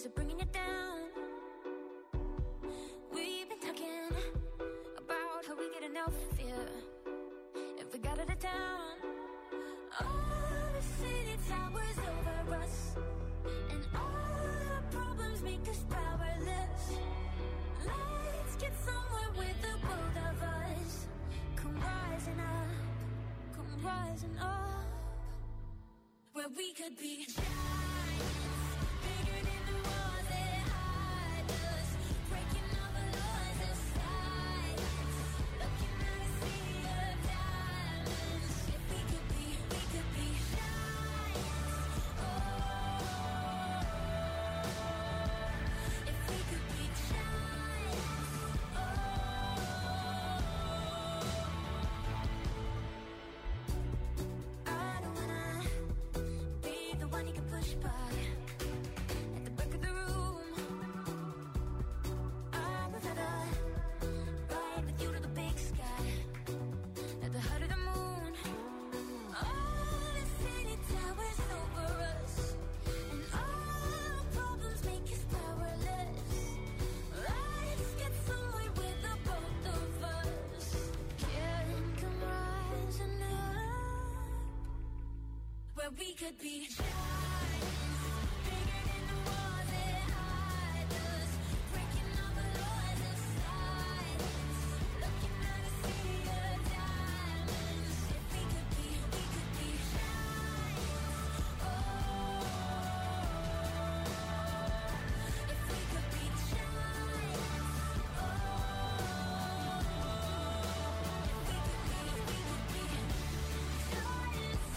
are bringing you down. We've been talking about how we get enough fear if we got out of town. All the city towers over us, and all our problems make us powerless. Let's get somewhere with the both of us. Come rising up, come rising up, where we could be giants, bigger than the walls that hide us, breaking all the laws of silence, looking at a sea of diamonds. If we could be giants. Oh, if we could be giants. Oh, I don't wanna be the one you can push by at the back of the room. I would rather ride with you to the big sky, at the heart of the moon. All the city towers over us, and all our problems make us powerless. Let's get somewhere with the both of us. Can come rising up, where we could be giants, bigger than the walls that hide us, breaking all the laws of silence, looking at a sea of diamonds. If we could be giants. Oh, if we could be giants. Oh, if we could be giants.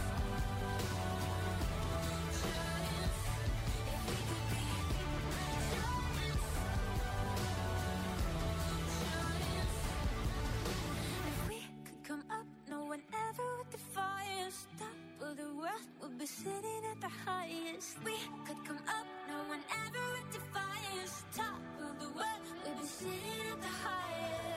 If we could come up, no one ever would defy us. Top of the world, we'll be sitting at the highest. We could come up, no one ever would defy us. Top of the world, we'll be sitting at the highest.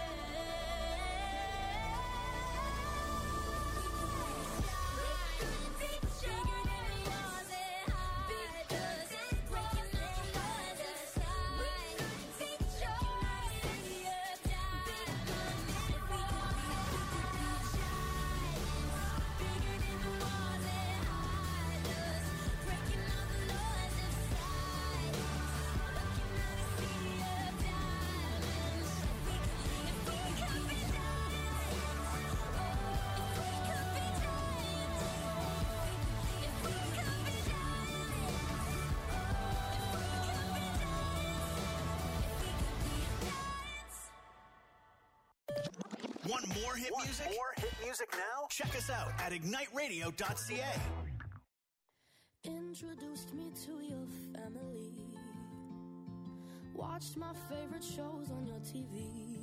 Want more hit music? More hit music now? Check us out at igniteradio.ca. Introduced me to your family. Watched my favorite shows on your TV.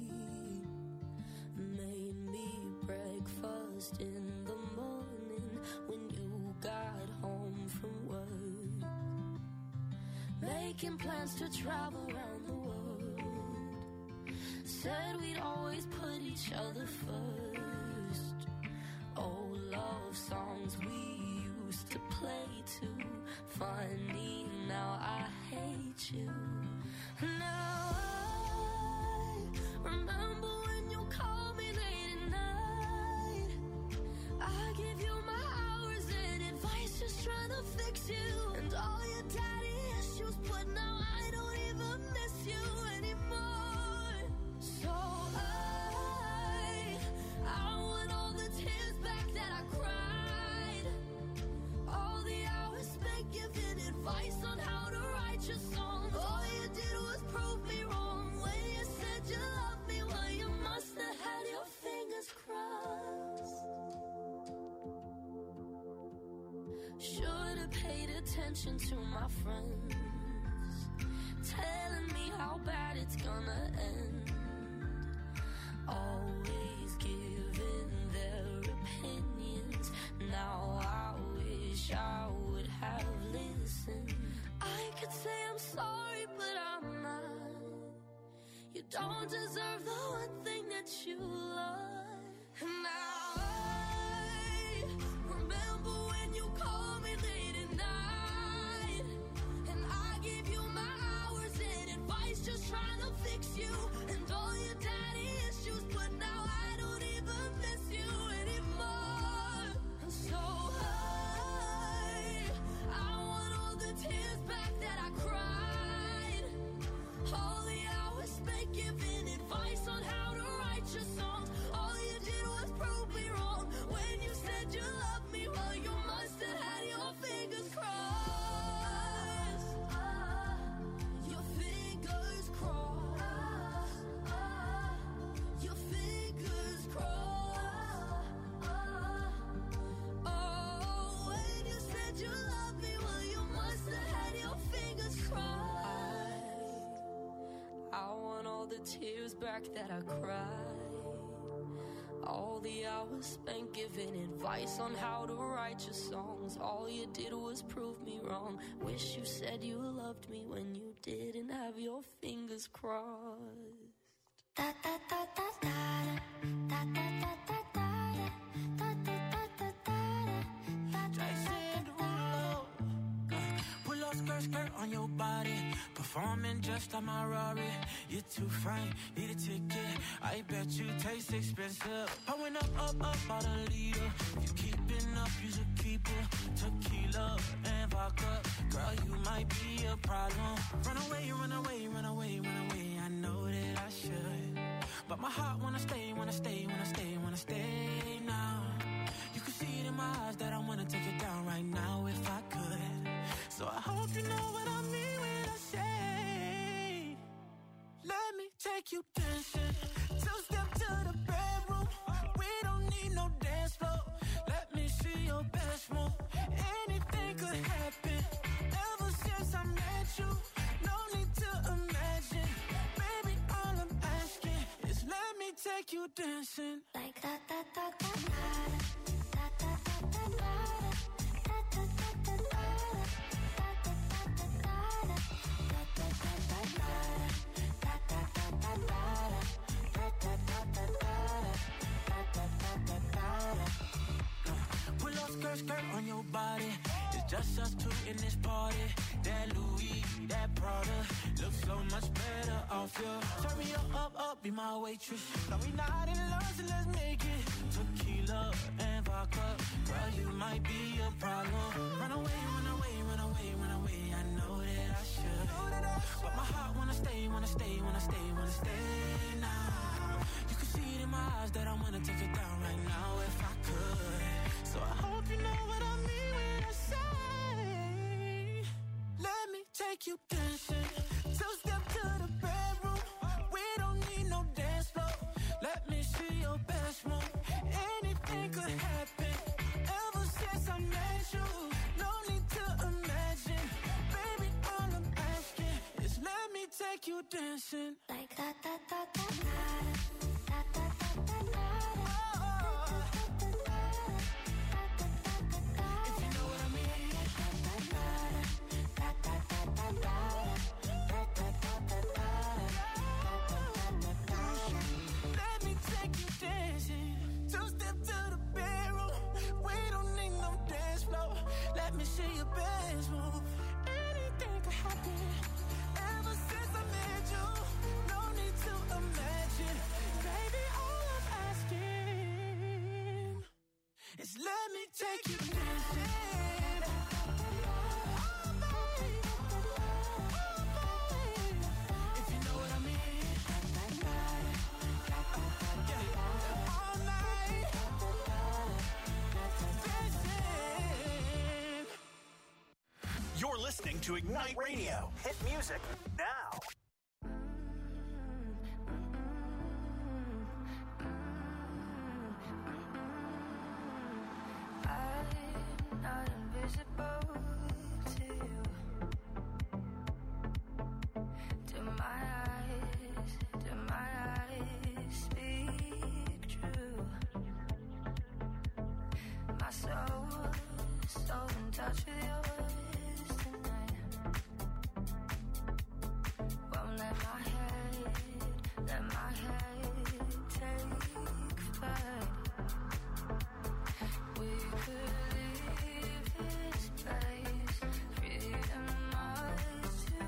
Made me breakfast in the morning when you got home from work. Making plans to travel around the world. Said we'd always put each other first. Old love songs we used to play too. Funny, now I hate you. Now I remember when you called me late at night. I give you my hours and advice, just trying to fix you. And all your daddy issues, but now I don't even miss you anymore. So I want all the tears back that I cried. All the hours spent giving advice on how to write your songs. All you did was prove me wrong when you said you loved me. Well, you must have had your fingers crossed. Should have paid attention to my friends, telling me how bad it's gonna end. Always giving their opinions. Now I wish I would have listened. I could say I'm sorry, but I'm not. You don't deserve the one thing that you love. And now I remember when you called me late at night, and I give you my hours and advice, just trying to fix you and all your daddy issues, but now I don't even miss you anymore. So I want all the tears back that I cried, all the hours spent giving advice on how to write your songs. All you did was prove me wrong when you said you loved me. Well, you must have had your fingers crossed. Your fingers crossed. Your fingers crossed. Oh, when you said you loved me, well, you must have had your fingers crossed. I want all the tears back that I cried, all the hours spent giving advice on how to write your songs. All you did was prove me wrong. Wish you said you loved me when you didn't have your fingers crossed. Da da da da da da da da da da da da da da da. Jason Derulo. Pull up skirt on your body, performing just like my Rari. You're too fine, need a ticket. I bet you taste expensive. Pouring up about a liter. If you keeping up, you should keep it. Tequila and vodka, girl, you might be a problem. Run away, run away, run away, run away. I know that I should, but my heart wanna stay, wanna stay, wanna stay, wanna stay now. You can see it in my eyes that I wanna take it down right now if I could. So I hope you know what I mean when I say, let me take you dancing. Two-step to the bedroom. We don't need no dance floor. Let me see your best move. Anything could happen. Ever since I met you, no need to imagine. Baby, all I'm asking is let me take you dancing. Like da da da da da da da da da da da da. Pull up skirt on your body. It's just us two in this party. That Louis, that Prada looks so much better off you. Turn me up, be my waitress. No, we not in love, so let's make it. Tequila and vodka, girl, you might be a problem. Run away, run away, run away, run away. I know that I should, but my heart wanna stay, wanna stay, wanna stay, wanna stay now. You can see it in my eyes that I wanna take it down right now if I could. So I hope you know what I mean when I say, let me take you dancing. Two-step to the bedroom. We don't need no dance floor. Let me see your best move. Anything could happen. Ever since I met you, no need to imagine. Baby, all I'm asking is let me take you dancing. Like da da da da da da da da da. If you know what I mean. Let me take you dancing. Two-step to the bedroom. We don't need no dance floor. Let me see your best move. Anything could happen. Ever since I met you, no need to imagine. Baby, all I'm asking is let me take you dancing. If you know what I mean. All night. Dancing. You're listening to Ignite Radio. Hit music now. I'm not invisible to you. Do my eyes speak true? My soul's so in touch with yours tonight. Won't let my head take flight. We could leave this place, freedom ours to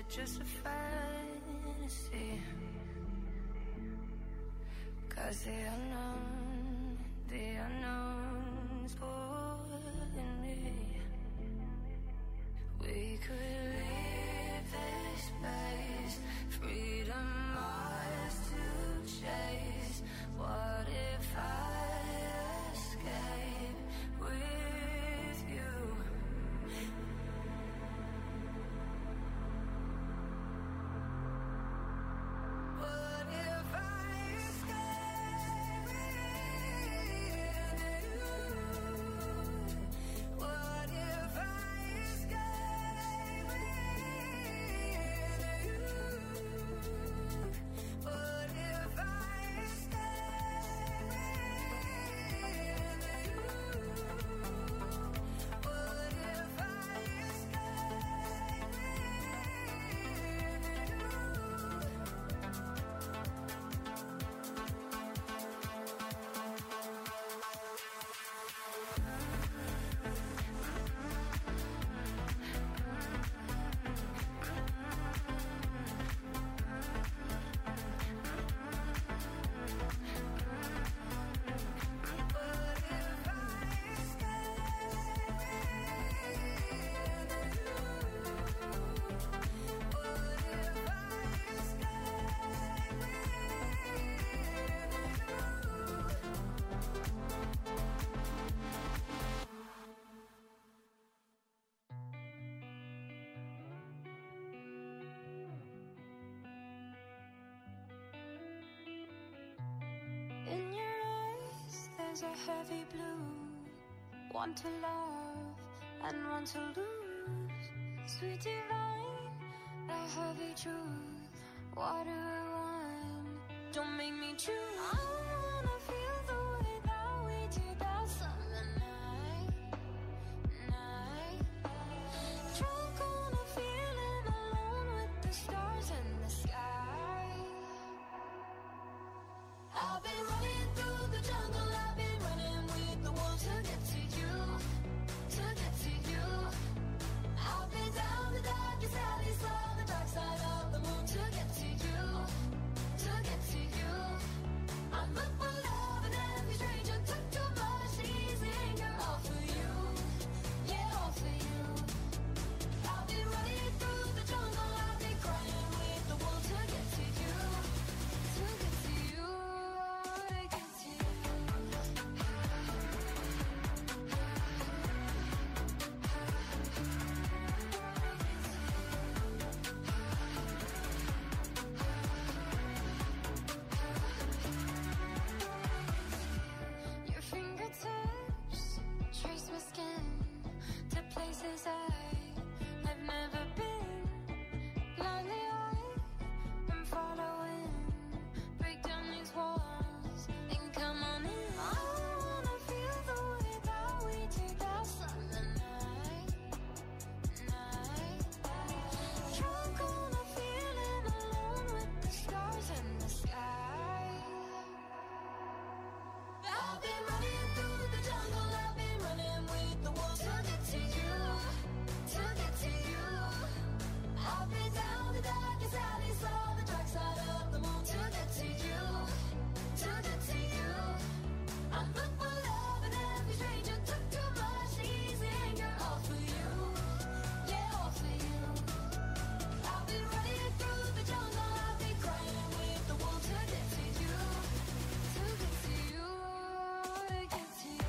it just a fantasy? 'Cause the unknown's pulling me. We could leave this place, freedom ours to chase. What if I escape with you? What if I escape with you? What if I escape with you? What if I escape with you? What if I escape In your eyes, there's a heavy blue. One to love and one to lose. Sweet divine, the heavy truth. What do I want? Don't make me choose. I wanna feel the way that we did that summer night. Drunk on a feeling, alone with the stars in the sky. I've been running through the jungle, I've been running with the wolves to get to you, to get to you. I've been down the darkest alley, saw the dark side of the moon to get to you, to get to you. I'm up for love and every stranger took too much easy anger, all for you, yeah, all for you. I've been running through the jungle, I've been crying with the wolves to get to you, to get to you. Your fingertips trace my skin to places I've never been. Blindly I'm following. Break down these walls and come on in. I wanna feel the way that we did that summer night. Drunk on a feeling, alone with the stars in the sky. I've been running through the jungle, I've been running with the wolves to get to you, to get to you. I've been down the darkest alley, saw the dark side of the moon to get to you, to get to you. I'm up for love and every stranger took too much easy anger, all for you, yeah, all for you. I've been running through the jungle, I've been crying with the wolves to get to you, to get to you, to get to you.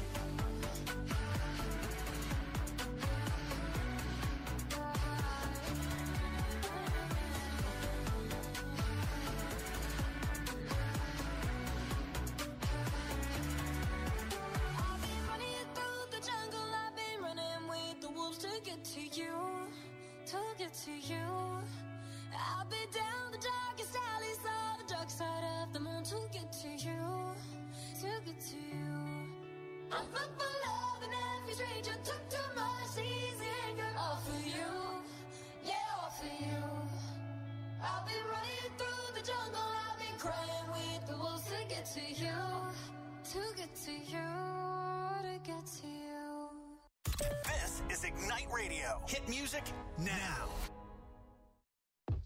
I've been running through the jungle, I've been running with the wolves to get to you, to get to you. I've been down the darkest alley, saw the dark side of the moon to get to you, to get to you. I'm up for love and every stranger took too much easy anger, all for you, yeah, all for you. I've been running through the jungle, I've been crying with the wolves to get to you, to get to you, to get to you. This is Ignite Radio. Hit music now.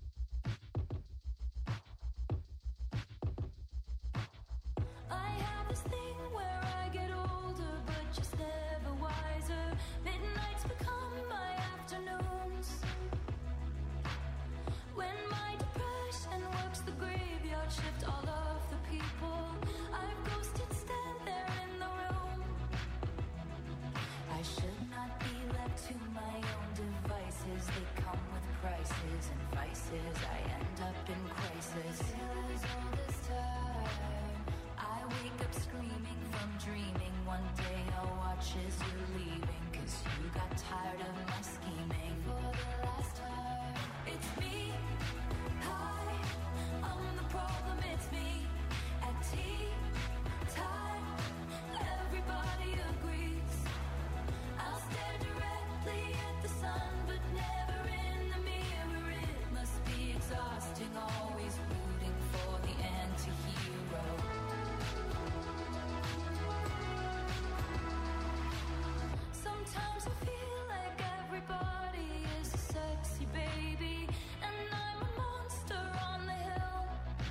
this thing where I get older, but just never wiser. Midnights become my afternoons. When my depression works the graveyard shift, all of the people I've ghosted stand there in the room. I should not be left to my own devices. They come with prices and vices. I end up in crisis. Still as all this time, I wake up screaming from dreaming. One day I'll watch as you're leaving, 'cause you got tired of my scheming. For the last time, it's me. Hi, I'm the problem, it's me. At tea time, everybody agrees. I'll stare directly at the sun, but never in the mirror. It must be exhausting, always rooting for the anti-hero. Sometimes I feel like everybody is a sexy baby, and I'm a monster on the hill.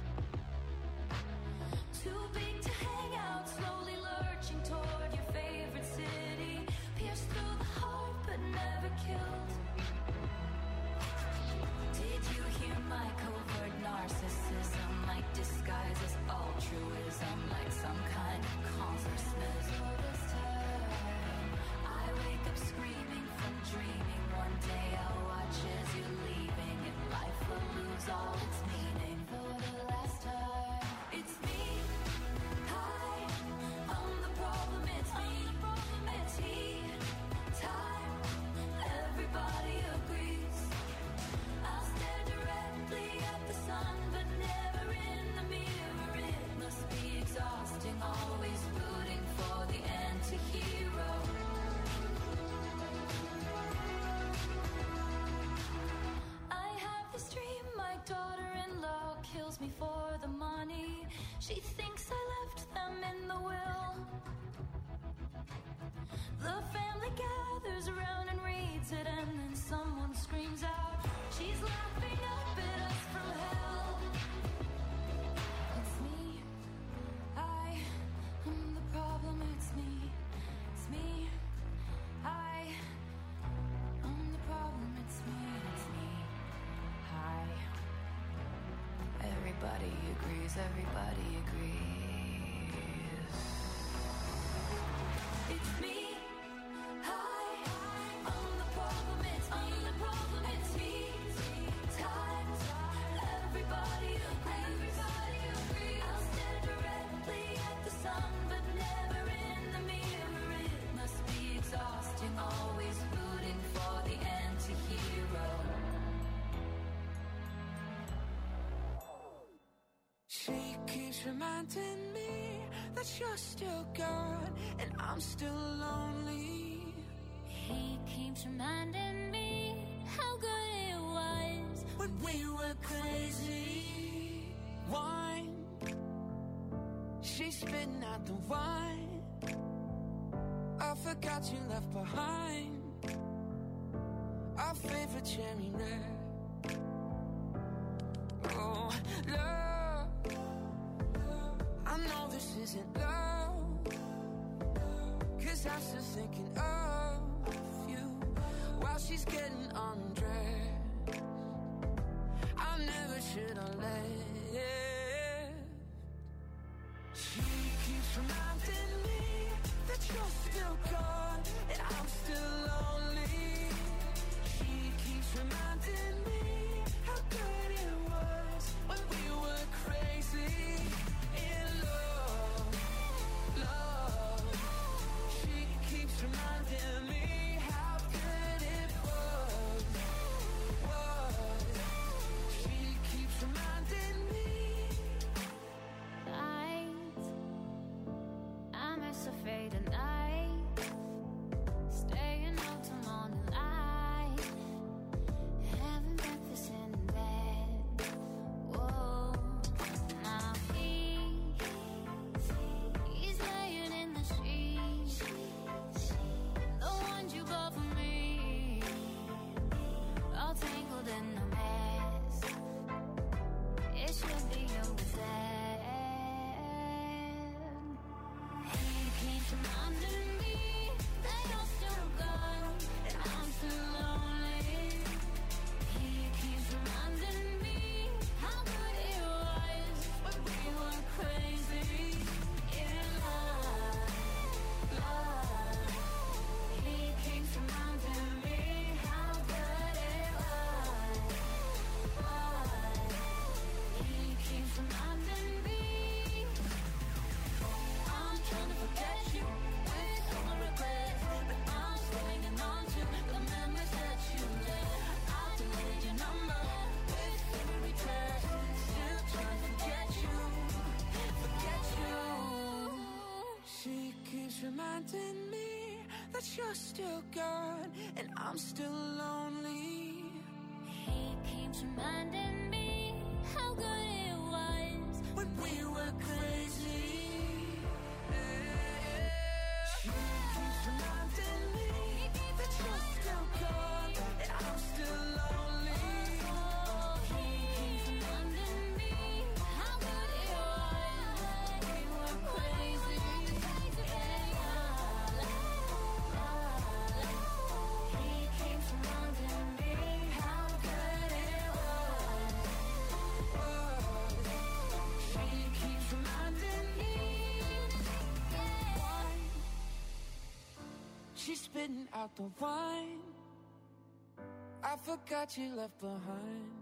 Too big to hang out, slowly lurching toward your favorite city. Pierced through the heart, but never killed. Did you hear my covert narcissism? Like disguise as altruism, like some kind of consciousness. All this time, I wake up screaming from dreaming. One day I'll watch as you're leaving, and life will lose all its meaning. For the last time, it's me. Hi, I'm the problem, it's me. At tea time, everybody agrees. I'll stare directly at the sun, but never in the mirror. It must be exhausting, always rooting for the anti-hero. I have this dream, my daughter-in-law kills me for the money. She thinks I left them in the will. The family gathers around and reads it, and then someone screams out, she's laughing up at us from hell. It's me. I am the problem, it's me. It's me. I am the problem, it's me. It's me. Hi. Everybody agrees, everybody agrees. It's me. Hi, I'm the problem, it's me. I'm the problem, it's me. Time, everybody agrees. I'll stare directly at the sun, but never in the mirror. It must be exhausting, always rooting for the anti-hero. She keeps reminding me that you're still gone and I'm still lonely. He keeps reminding me how good it was When we were crazy, wine, she's spitting out the wine. I forgot you left behind our favorite cherry red. Oh, love, I know this isn't love, 'cause I'm still thinking of you while she's getting undressed. I never should have left. She keeps reminding me that you're still gone and I'm still lonely. She keeps reminding me how good it was when we were crazy in love, love. She keeps reminding me how good it was. She keeps reminding me. I'm as afraid at night, staying out till morning light. Haven't been reminding me that you're still gone and I'm still lonely. He keeps reminding me how good it was when we were crazy. She keeps reminding me that you're still gone and I'm still lonely. He keeps reminding me how good it was when we were crazy. He keeps reminding me how good it was. She keeps reminding me. She's spitting out the wine I forgot you left behind.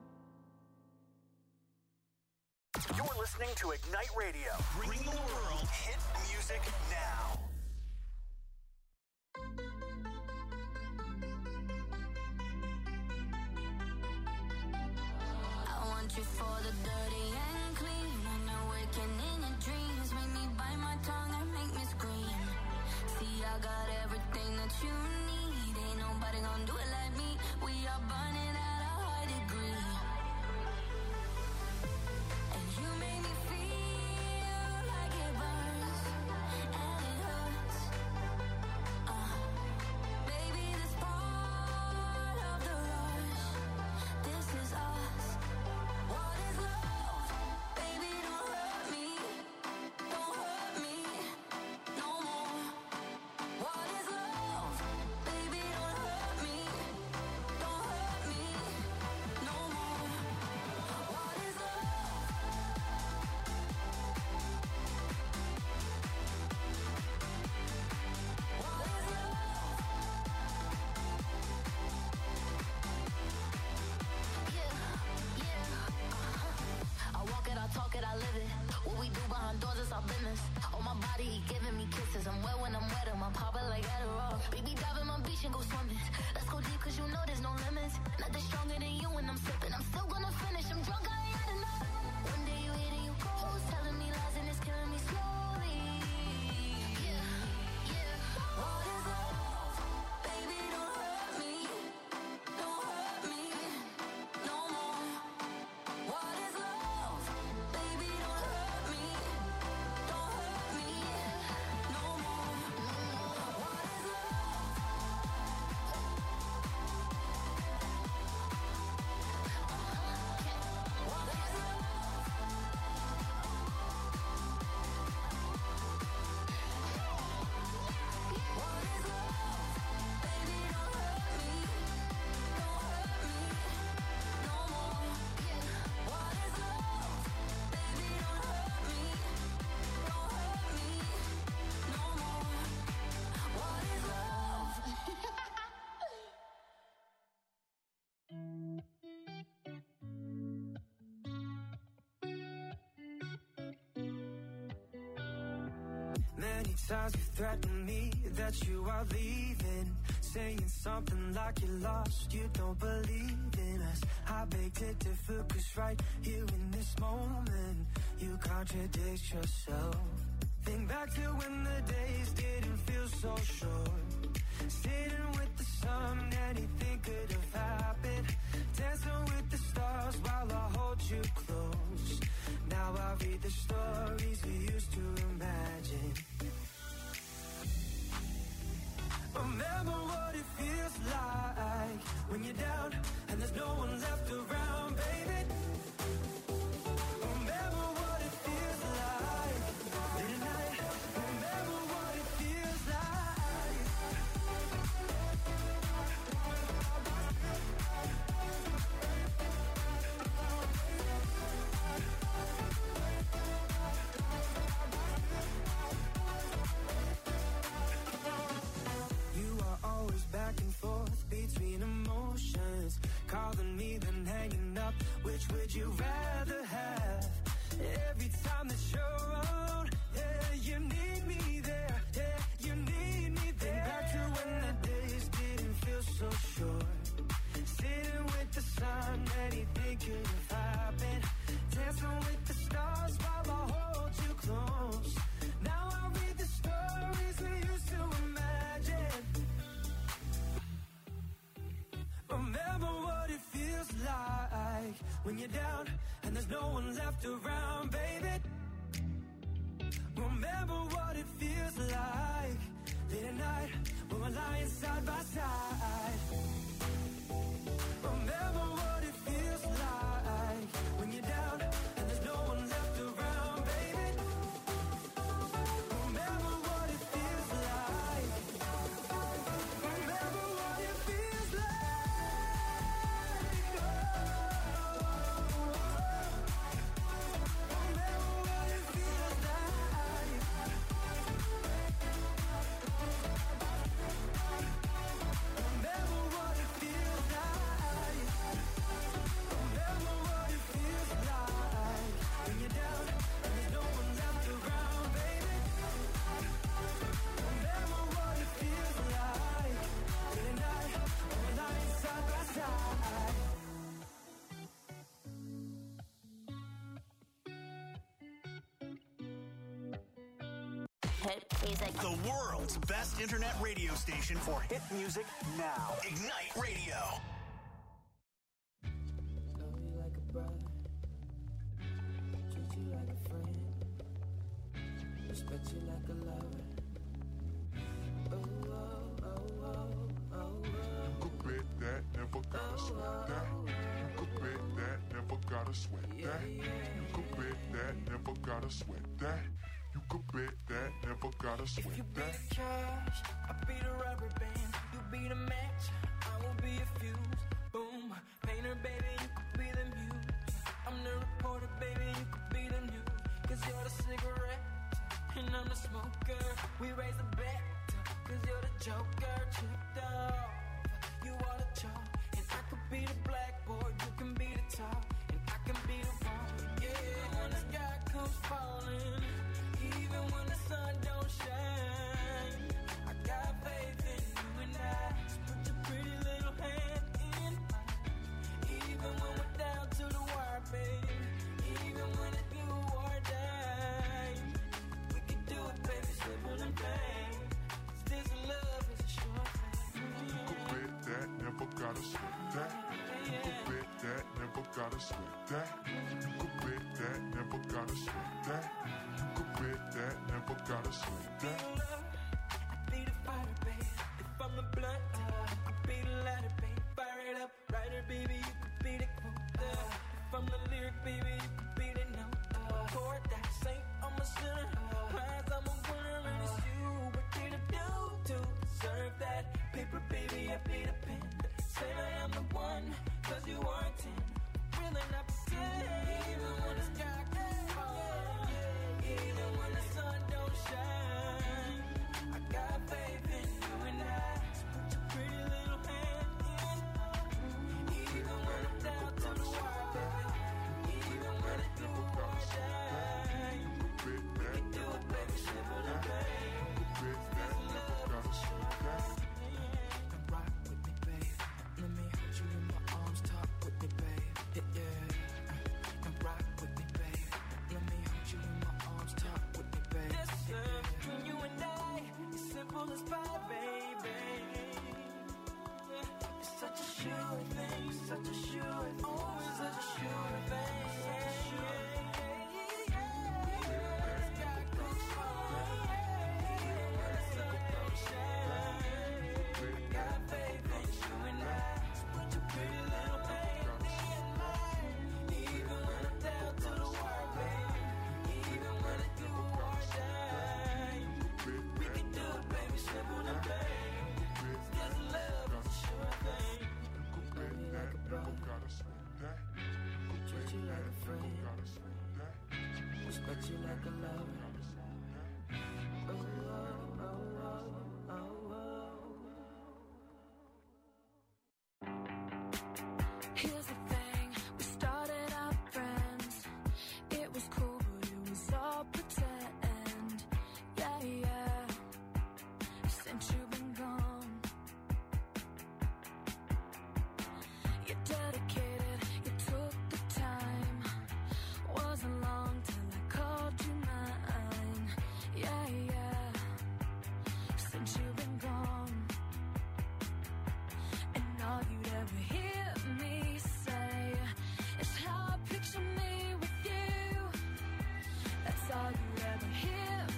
You're listening to Ignite Radio, bringing the world hit music now. I want you for the dirty and clean. When you're waking in your dreams, make me bite my tongue and make me scream. See, I got everything that you need. Ain't nobody gonna do it like me. We are burning at a high degree. And you make me feel like it burns and it hurts. Baby, this part of the rush. This is us. What is love? Baby, don't hurt me. Don't hurt me no more. What is love? Baby, don't hurt me. Don't hurt me no more. What is love? What is love? I walk it, I talk it, I live it. What we do behind doors is our business. On my body, he giving me kisses. I'm wet when I'm wet, I'm popping like Adderall. Baby, dive in my beach and go swimming. Let's go deep, cause you know there's no limits. Nothing stronger than you when I'm sipping. I'm still gonna finish, I'm drunk, I ain't had enough. One day you hit and you close, telling me lies and it's killing me slowly. What is love? Baby, don't hurt me. Don't hurt me no more. What is love? Baby, don't hurt me. Don't hurt me no more. What is love? What is love? What is love? Baby, don't hurt me. Don't hurt me no more. What is love? Baby, don't hurt me. Don't hurt me no more. What is love? Many times you threatened me that you are leaving, saying something like you're lost, you don't believe in us. I beg to differ, cause right here in this moment, you contradict yourself. Think back to when the days didn't feel so short, sitting with the sun, anything could have happened, dancing with the stars while I hold you close. Now I read the stories we used to imagine. Remember what it feels like when you're down and there's no one left around, baby. Remember what it feels like late at night. Remember what it feels like. Remember what it feels like late at night when we're lying side by side. Remember what it feels like when you're down and there's no one left around, baby. Remember what it feels like. Remember what it feels like. Remember what it feels like. Remember what it feels like. Remember what it feels like when you're down and there's no one left around, baby. Remember what it feels like late at night when we're lying side by side. Hit music. The world's best internet radio station for hit music now. Ignite Radio. Love you like a brother, treat you like a friend, respect you like a lover. Oh, oh, oh, oh, oh, You could bet that, never gotta sweat that. You could bet that, never gotta sweat that. You could bet that, never gotta sweat that. You could bet that, never gotta If sweat you be that. the cash, I'll be the rubber band. You be the match, I will be a fuse. Boom, painter, baby, you could be the muse. I'm the reporter, baby, you could be the news. Cause you're the cigarette, and I'm the smoker. We raise the bet, cause you're the joker. Chipped off, you are the chalk. And I could be the blackboard, you can be the top. And I can be the wrong, yeah. When the sky comes falling, even when the sun don't shine, I got faith in you and I. Just put your pretty little hand in mine. Even when we're down to the wire, baby. Even when it's do or die, we can do it, baby, simple and plain. 'Cause this love is a short thing. You could bet that, never gotta sweat that. You could bet that, never gotta sweat that. You could bet that, never gotta sweat that. You could bet that, never gotta sweat that. I be the fighter, babe. If I'm the blunt, I be the lighter, babe. Fire it up, writer, baby, you could be the quote. If I'm the lyric, baby, you could be the note. Chord that saint, I'm a sinner. Prize, I'm a winner, and it's you. What did I do to deserve that? Paper, baby, I be the pen. Say I am the one, 'cause you are 10. Really not pretend. Even when the sky gets falling, even when the sun don't shine, I got faith in you and I. Just put your pretty little hand in mine. Even when I'm down to the wire, baby. Even when it do or die, You could we bet can that, do it, baby, simple and plain. you could bet that, never gotta sweat that. And rock with me, babe. Let me hold you in my arms, talk with me, babe. Yeah, yeah. And rock with me, babe. Let me hold you in my arms, talk with me, babe. This love between you and I is simple as pie, baby. It's such a sure thing, such a sure thing, always such a sure thing. Got faith in you and I. Just put your pretty little hand in mine. Even when I'm down to the wire, baby. Even when it do or die, we can do it, baby, simple and plain. 'Cause love is a sure thing. You could bet that, never gotta sweat that. You could Treat you like a bet friend. never gotta sweat that. Respect you like a lover. Oh, oh, oh, oh, oh, oh. Here's the thing, we started out friends. It was cool, but it was all pretend. Yeah, yeah. Since you've been gone, you're dedicated, you took the time. Wasn't long till I called you mine. Yeah, yeah. Since you've been gone, and all you'd ever hear me say is how I picture me with you. That's all you'd ever hear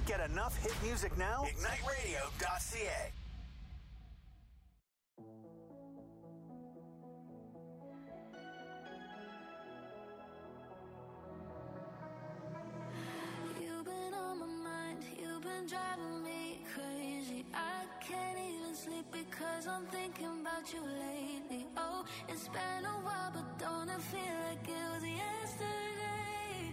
get enough hit music now? IgniteRadio.ca. You've been on my mind, you've been driving me crazy. I can't even sleep because I'm thinking about you lately. Oh, it's been a while, but don't it feel like it was yesterday?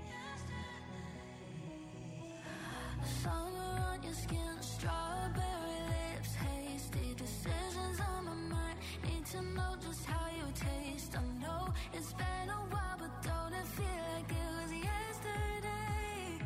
Summer on your skin, strawberry lips, hasty decisions on my mind. Need to know just how you taste. I know it's been a while, but don't it feel like it was yesterday?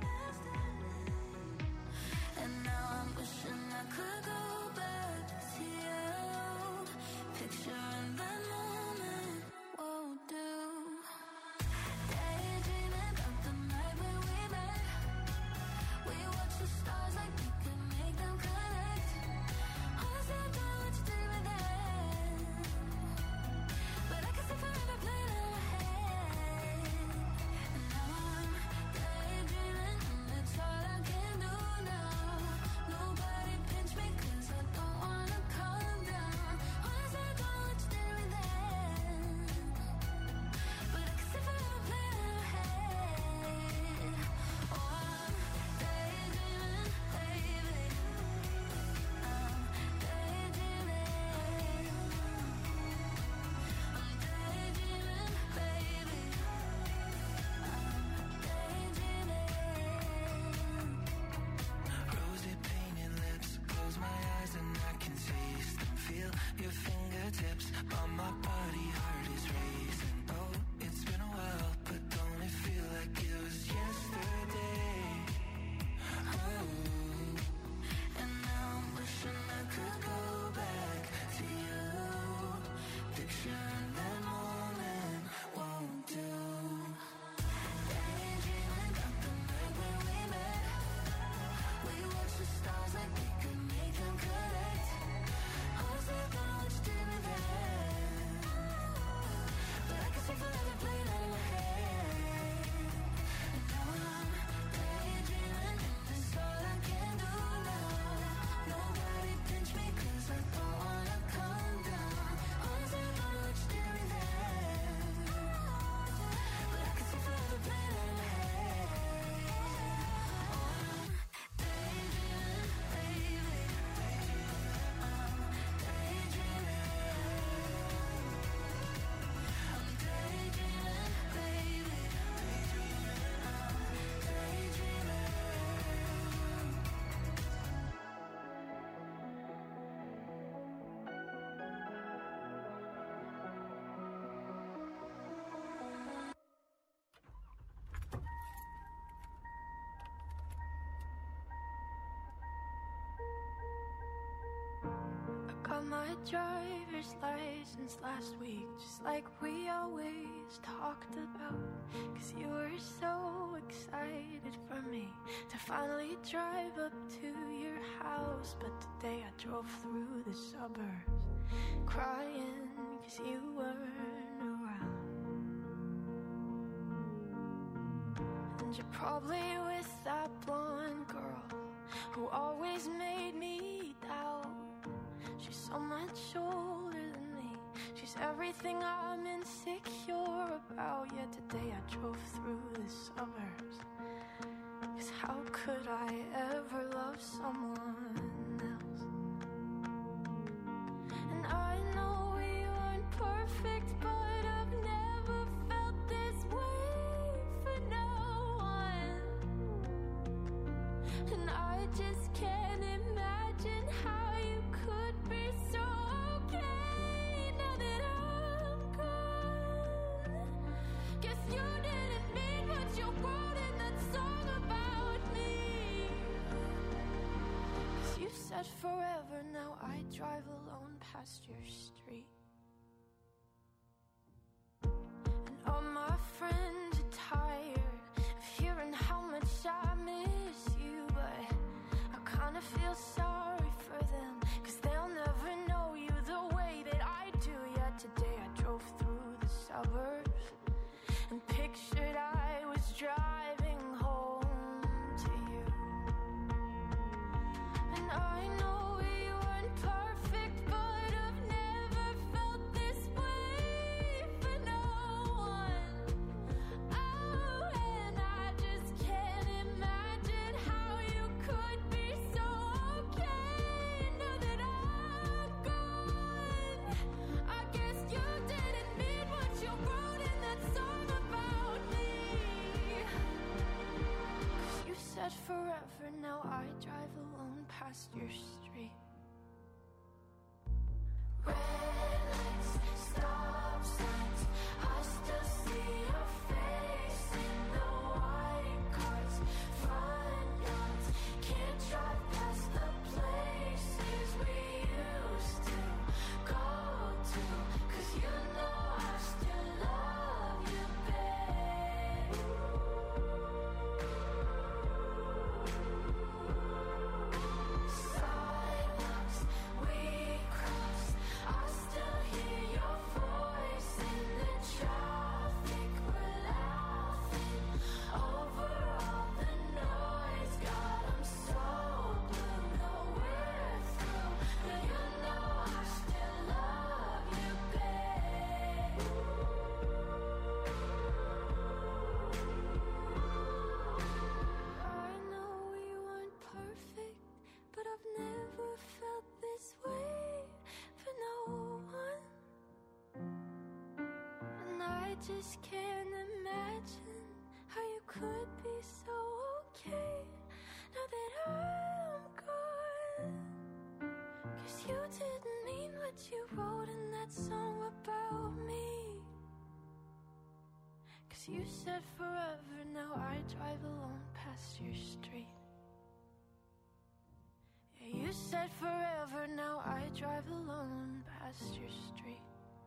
And now I'm wishing I could go back to you. Picturing that moment won't do. Daydreaming about the night when we met. We watch the stars like we could make them connect. Honestly, I don't know what you did with that, but I can see forever playing in my head. And now I'm daydreaming, and it's all I can do now. Nobody pinch me 'cause I don't wanna calm down. Honestly, I don't know what you did with that, but I can see forever playing in my head. Oh, I'm daydreaming, baby. I'm daydreaming. I'm daydreaming, baby. I'm daydreaming. Rosy painted lips, close my eyes and I can taste them. Feel your fingertips on my body, heart is racing. Oh, it's been a while, but don't it feel like it was yesterday? Oh, And now I'm wishing I could go back to you. Picturing that moment won't do. Daydreaming about the night when we met. We watched the stars like we could make them connect. Honestly, I don't know what you did with that, but I can see forever playing out in my head. And now I'm daydreaming, and it's all I can do now. Nobody pinch me 'cause I don't wanna calm down. Honestly, I don't know what you did with that, but I can see forever playing out in my head. Oh, I'm daydreaming, baby. I'm daydreaming. I'm daydreaming, baby. I'm daydreaming. I got my driver's license last week, just like we always talked about. 'Cause you were so excited for me to finally drive up to your house. But today I drove through the suburbs crying 'cause you weren't around. And you're probably with that blonde girl who always made me doubt. She's so much older than me. She's everything I'm insecure about. Yet today I drove through the suburbs. 'Cause how could I ever love someone else? And I know we weren't perfect, but I've never felt this way for no one. And I just can't imagine how you could be so okay now that I'm gone. Guess you didn't mean what you wrote in that song about me. 'Cause you said forever, now I drive alone past your street. And all my friends are tired of hearing how much I miss you, but I kinda feel sorry for them, 'cause they'll never know you the way that I do. Yet today I drove through the suburbs and pictured I was driving home to you. forever, now I drive alone past your street. Red lights, stop signs, I still see your face in the white cars, front yards, can't drive past the places we used to go to, 'cause you know I still love you, babe. Sidewalks we crossed, I still hear your voice in the traffic. We're laughing over all the noise. God, I'm so blue, no we're through, but you know I still love you, babe. I know we weren't perfect, but I've never felt this way for no one. And I just can't imagine how you could be so okay now that I'm gone. 'Cause you didn't mean what you wrote in that song about me. 'Cause you said forever, now I drive alone past your street. Yeah, you said forever, now I drive alone past your street.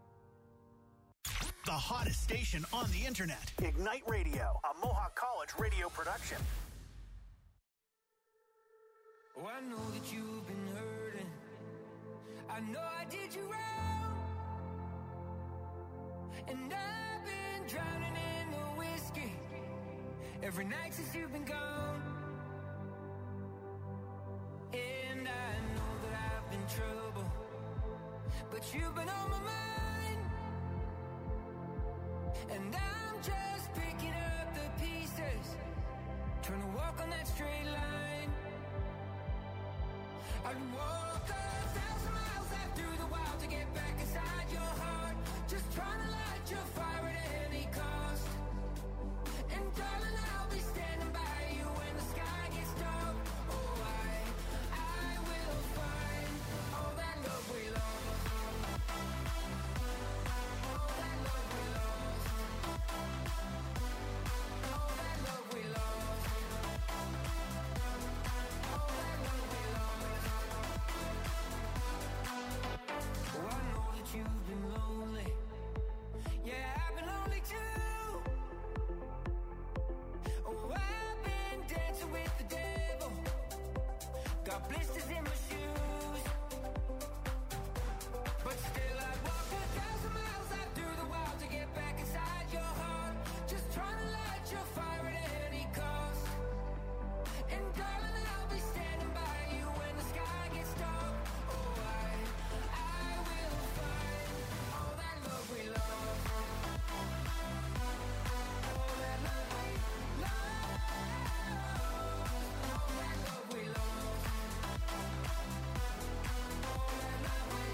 The hottest station on the internet. Ignite Radio, a Mohawk College radio production. Oh, I know that you've been hurting. I know I did you wrong. And I've been drowning in the whiskey every night since you've been gone. And I know that I've been trouble, but you've been on my mind. And I'm just picking up the pieces, trying to walk on that straight line. I'd walk 1,000 miles out through the wild to get back inside your heart, just trying to light your fire at any cost. And darling, I'll be standing by you when the sky gets dark. Oh, I will find all that love we lost. All that love we lost. All that love we lost. All that love we lost. Oh, I know that you've been lonely. Yeah, I've been lonely too. Oh, I've been dancing with the devil, got blisters in my shoes, but still I'd walk 1,000 miles out through the wild to get back inside your heart, just trying to light your fire at any cost. And darling, I'll be standing by you when the sky gets dark. Oh, I will find all that love we lost. All that love we lost. All that love we lost. All that love we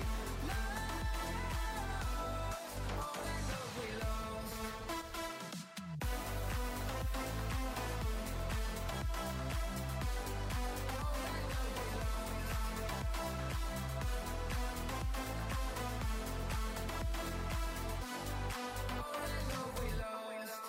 lost. All that love we lost. All that love we lost.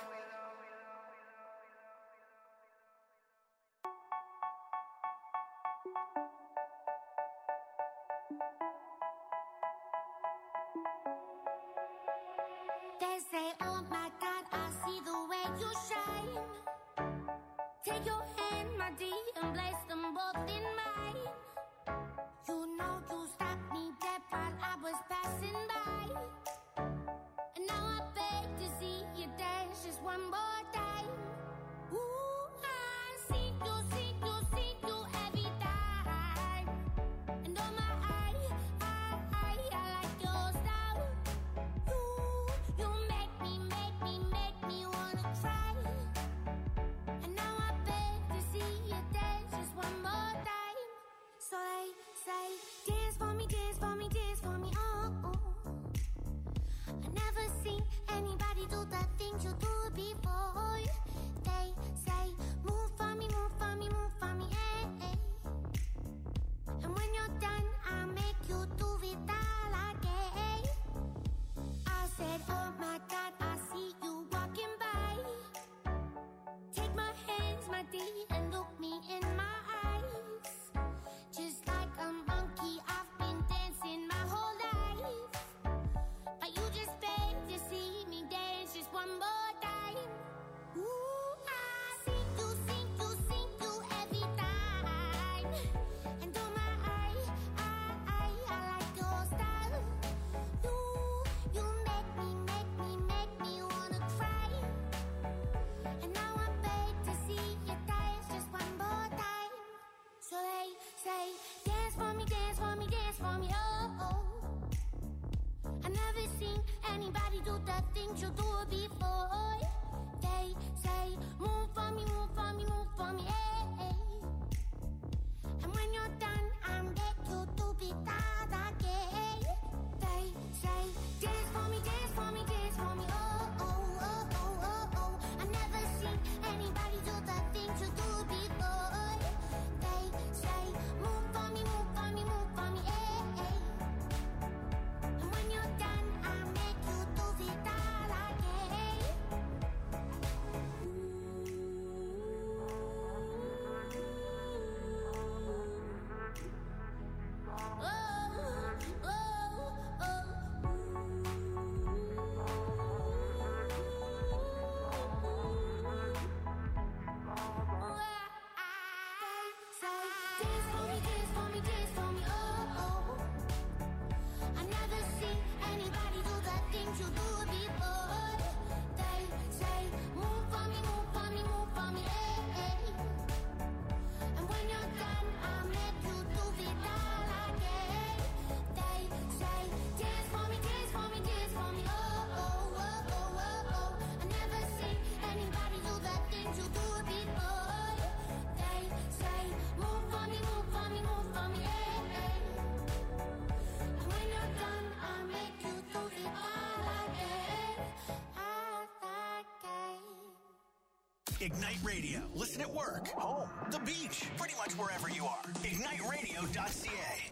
They say, oh my God, I see the way you shine. Take your hand, my dear, and place them both in mine. You know you stopped me dead while I was passing by. And now I beg to see you dance just one more time. Ooh, I see you every time. And oh my, I like your style. You make me wanna try. And now I beg to see you dance just one more time. So they say, dance for me, dance for me, dance for me, oh, oh. I never seen anybody do the things you do before. They say, move for me, move for me, move for me, do the things you do before. They say, move for me, move for me, move for me, hey. And when you're done, I beg you to be that again. They say, dance for me, dance for me, dance for me, oh, oh, oh, oh, oh, oh. I never seen anybody do the things you do before. They say, move for me, move for me, move for me, hey, hey. And when you're done, I make you do it all again. Ignite Radio. Listen at work, home, the beach, pretty much wherever you are. IgniteRadio.ca.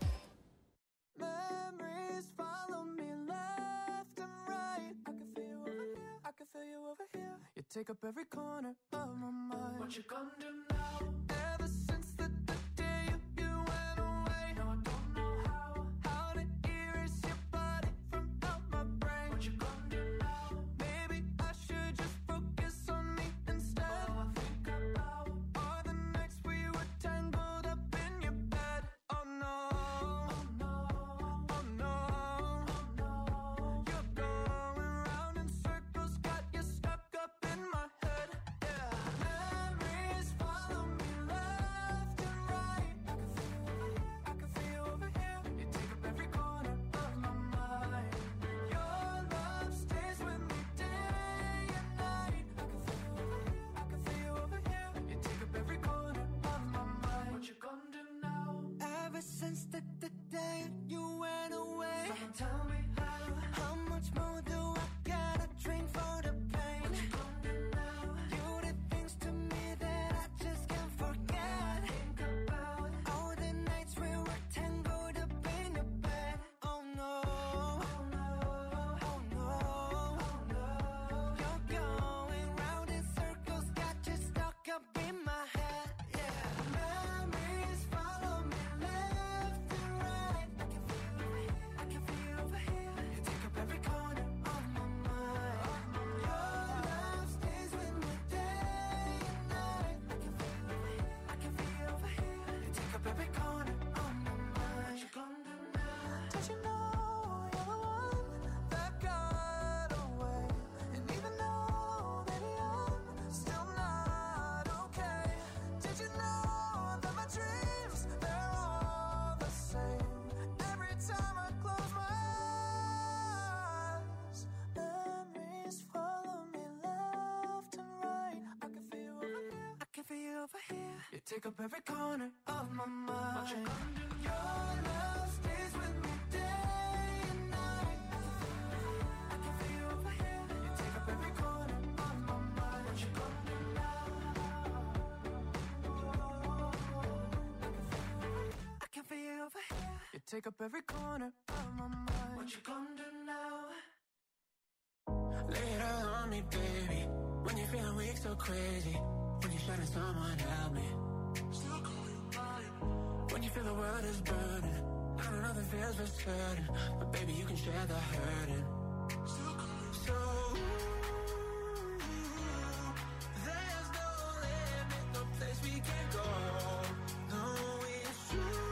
Memories follow me left and right. I can feel you over here, I can feel you over here. You take up every corner of my mind. What you gonna do now? Ever since the day you went away, no, I don't know how to erase your body from out my brain. What you gonna do now? Maybe I should just focus on me instead. All I think about are the nights we were tangled up in your bed. Oh no, oh no, oh no, oh no. You're going round in circles, got you stuck up in my head. Yeah, memories follow me left and right. I can feel you over here. You take up every corner of my mind. Your love stays with me day and night. I can feel you over here. You take up every corner of my mind. What you gonna do now? Ever since the day you went away, someone tell me how much more do I gotta drink for the pain? What you gonna do now? You did things to me that I just can't forget. Think about all the nights we were tangled up in your bed. Oh no, oh no, oh no, oh no. You're going round in circles, got you stuck up in my head. Yeah, memories follow me left and right. I can feel you over here. You take up every corner of my mind. Your love stays with me day and night. I can feel you over here. You take up every corner of my mind. What you gonna do now? Don't you know you're the one that got away? And even though that I'm still not okay, did you know that my dreams, they're all the same? Every time I close my eyes, memories follow me left and right. I can feel you over here. I can feel you over here. You take up every corner of my mind. What you gonna do? Your love stays with me day and night. I can feel you over here. You take up every corner of my mind. What you gonna do now? I can feel you over here. You take up every corner of my mind. What you gonna do now? Lay it all on me, baby. When you're feeling weak, so crazy. When you're shining, someone help me. Still call you mine. When you feel the world is burning, I don't know the feels for certain, but baby, you can share the hurting. Still call you so. There's no limit, no place we can go. No, it's true.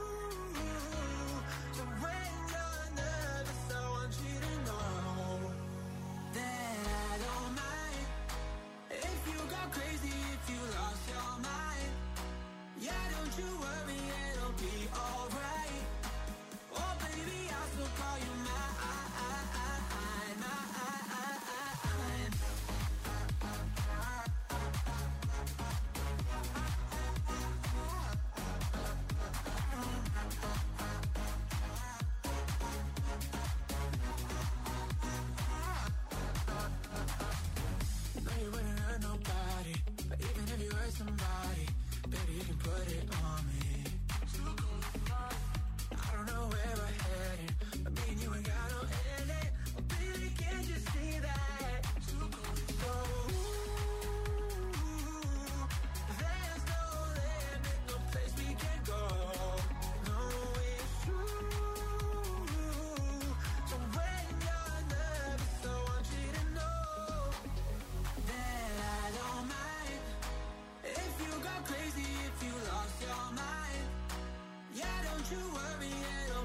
So when you're nervous, I want you to know that I don't mind if you go crazy, if you lost your mind. Yeah, don't you worry, it'll be alright. Oh baby, I'll still call you mine.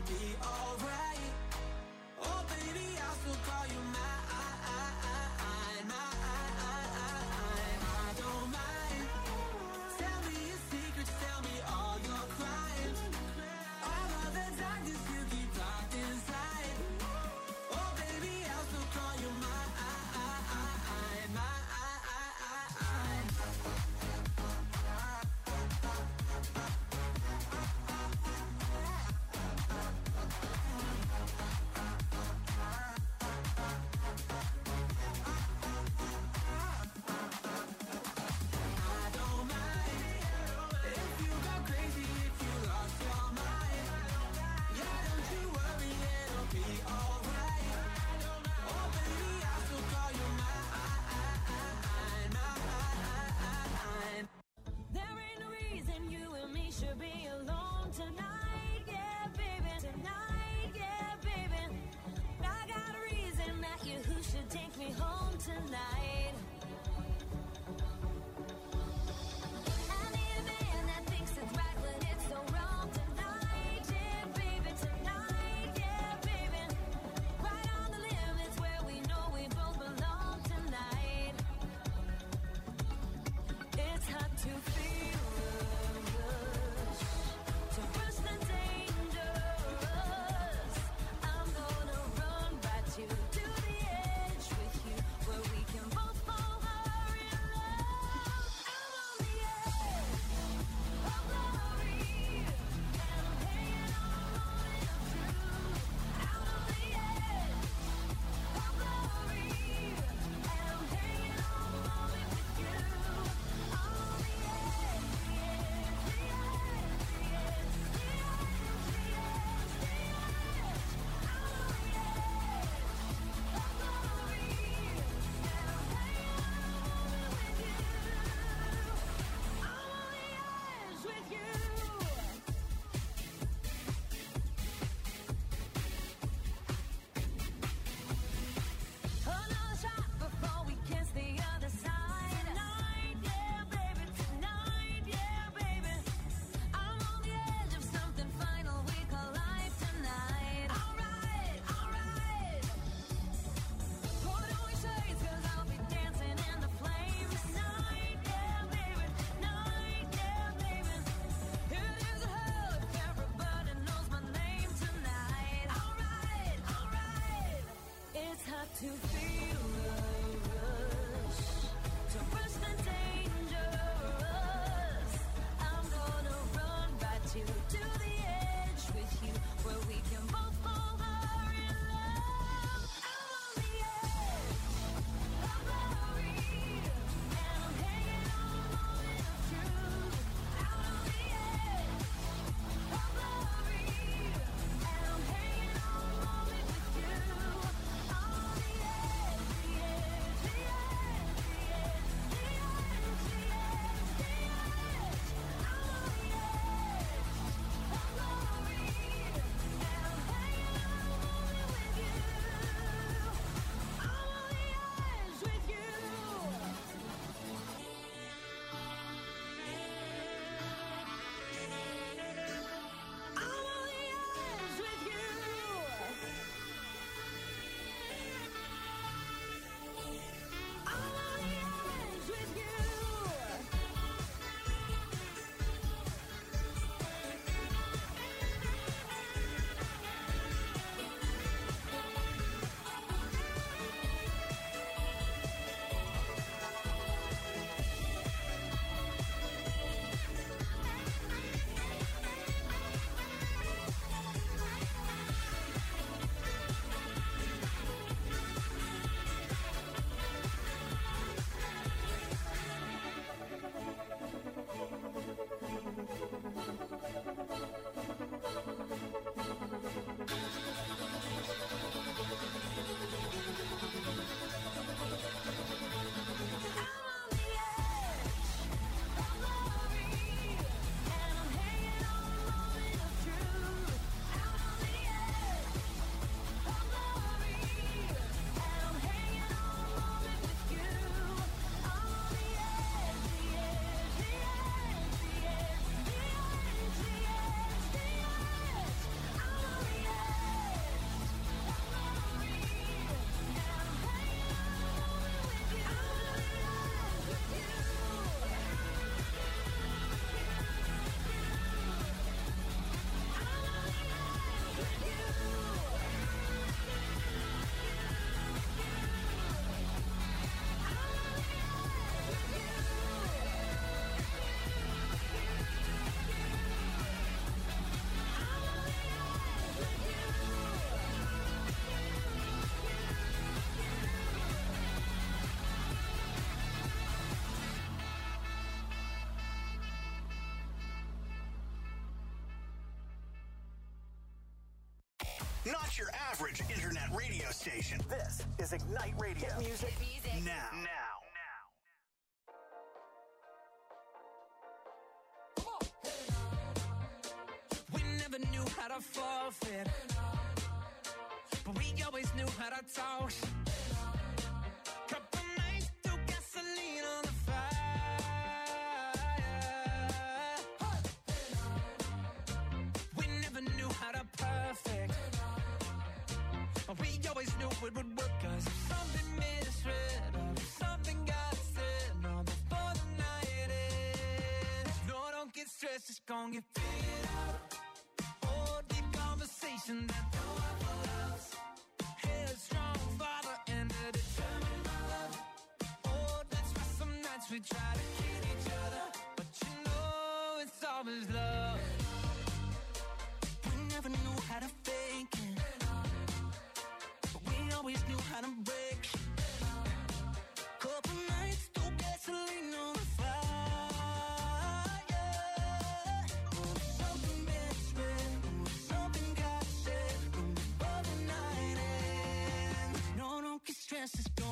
it'll be alright. Oh baby, I'll still call you mine. I don't mind. Tell me your secrets, tell me all your crimes. All of the darkness you keep locked inside. Oh baby, I'll still call you mine. To feel the rush, to rush the dangerous. I'm gonna run right to the edge with you, where we can both fall hard in love. I'm on the edge of glory, and I'm hanging on a moment of truth. Out on the edge of glory, and I'm hanging on a moment with you. not your average internet radio station. This is Ignite Radio. Hit music now. We never knew how to forfeit, but we always knew how to talk. Couple nights threw gasoline on the fire. We never knew how to perfect, but we always knew it would work. 'Cause if something misread or if something got said, no, before the night ends. No, don't get stressed, it's gonna get figured out. Oh, deep conversation that no one loves. Headstrong father and a determined mother. Oh, that's why some nights we try to kill each other, but you know it's always love. We never knew how to fake it, but we always knew how to break. Couple nights, threw gasoline on the fire. Oh, something misread, oh, something got said, before the night ends. No, don't get stressed, it's